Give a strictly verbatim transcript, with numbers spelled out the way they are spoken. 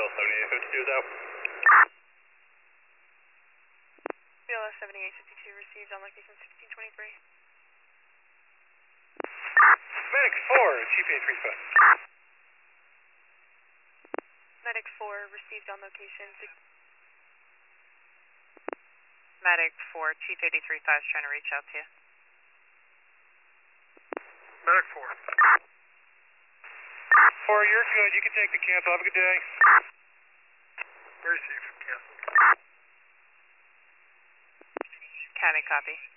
L seventy-eight fifty-two is out. B L S seventy-eight fifty-two received on location sixteen twenty-three. Medic four, Chief eight three five. Medic four received on location six. Medic four, Chief eight three five is trying to reach out to you. Medic four. Four, you're good. You can take the cancel. Have a good day. Receive. Cancel. County copy.